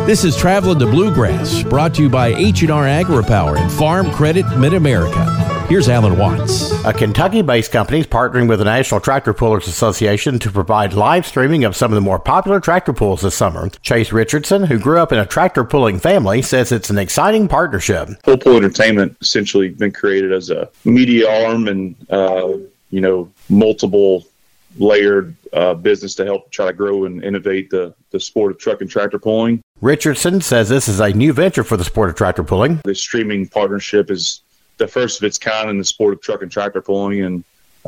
This is Traveling the Bluegrass, brought to you by H&R AgriPower and Farm Credit Mid-America. Here's Alan Watts. A Kentucky-based company is partnering with the National Tractor Pullers Association to provide live streaming of some of the more popular tractor pulls this summer. Chase Richardson, who grew up in a tractor pulling family, says it's an exciting partnership. Pull Pull Entertainment essentially been created as a media arm and, multiple layered business to help try to grow and innovate the sport of truck and tractor pulling. Richardson says this is a new venture for the sport of tractor pulling. The streaming partnership is the first of its kind in the sport of truck and tractor pulling. And,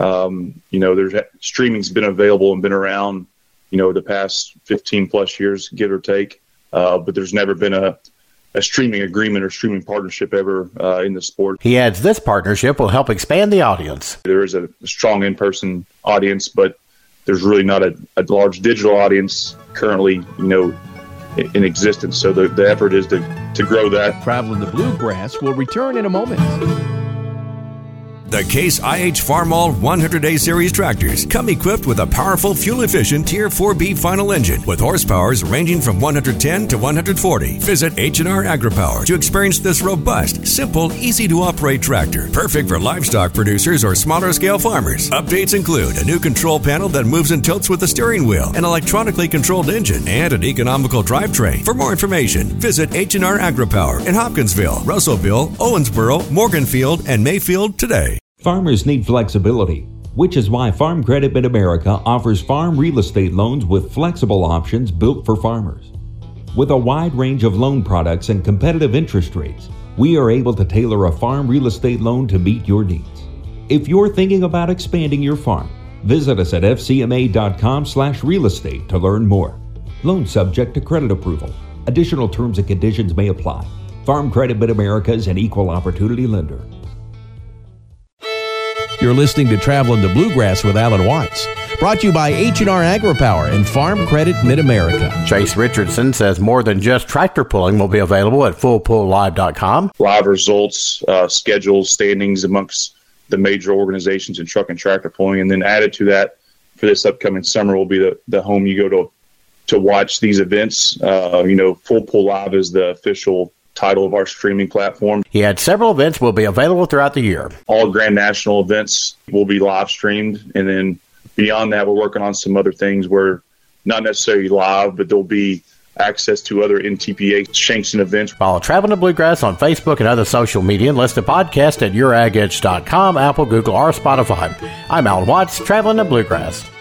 streaming's been available and been around, the past 15 plus years, give or take. But there's never been a streaming agreement or streaming partnership ever in the sport. He adds this partnership will help expand the audience. There is a strong in-person audience, but there's really not a large digital audience currently, in existence. So the effort is to grow that. Traveling the Bluegrass will return in a moment. The Case IH Farmall 100-Day Series tractors come equipped with a powerful, fuel-efficient Tier 4B final engine with horsepowers ranging from 110 to 140. Visit H&R AgriPower to experience this robust, simple, easy-to-operate tractor, perfect for livestock producers or smaller-scale farmers. Updates include a new control panel that moves and tilts with the steering wheel, an electronically controlled engine, and an economical drivetrain. For more information, visit H&R AgriPower in Hopkinsville, Russellville, Owensboro, Morganfield, and Mayfield today. Farmers need flexibility, which is why Farm Credit Mid-America offers farm real estate loans with flexible options built for farmers. With a wide range of loan products and competitive interest rates, we are able to tailor a farm real estate loan to meet your needs. If you're thinking about expanding your farm, visit us at fcma.com/real estate to learn more. Loan subject to credit approval. Additional terms and conditions may apply. Farm Credit Mid-America is an equal opportunity lender. You're listening to Traveling the Bluegrass with Alan Watts, brought to you by H&R AgriPower and Farm Credit Mid-America. Chase Richardson says more than just tractor pulling will be available at FullPullLive.com. Live results, schedules, standings amongst the major organizations in truck and tractor pulling. And then added to that for this upcoming summer will be the home you go to watch these events. Full Pull Live is the official title of our streaming platform. He had several events will be available throughout the year. All Grand National events will be live streamed. And then beyond that, we're working on some other things where not necessarily live, but there'll be access to other NTPA sanctioned events. Follow Traveling the Bluegrass on Facebook and other social media and listen to podcasts at YourAgEdge.com, Apple, Google, or Spotify. I'm Alan Watts, Traveling the Bluegrass.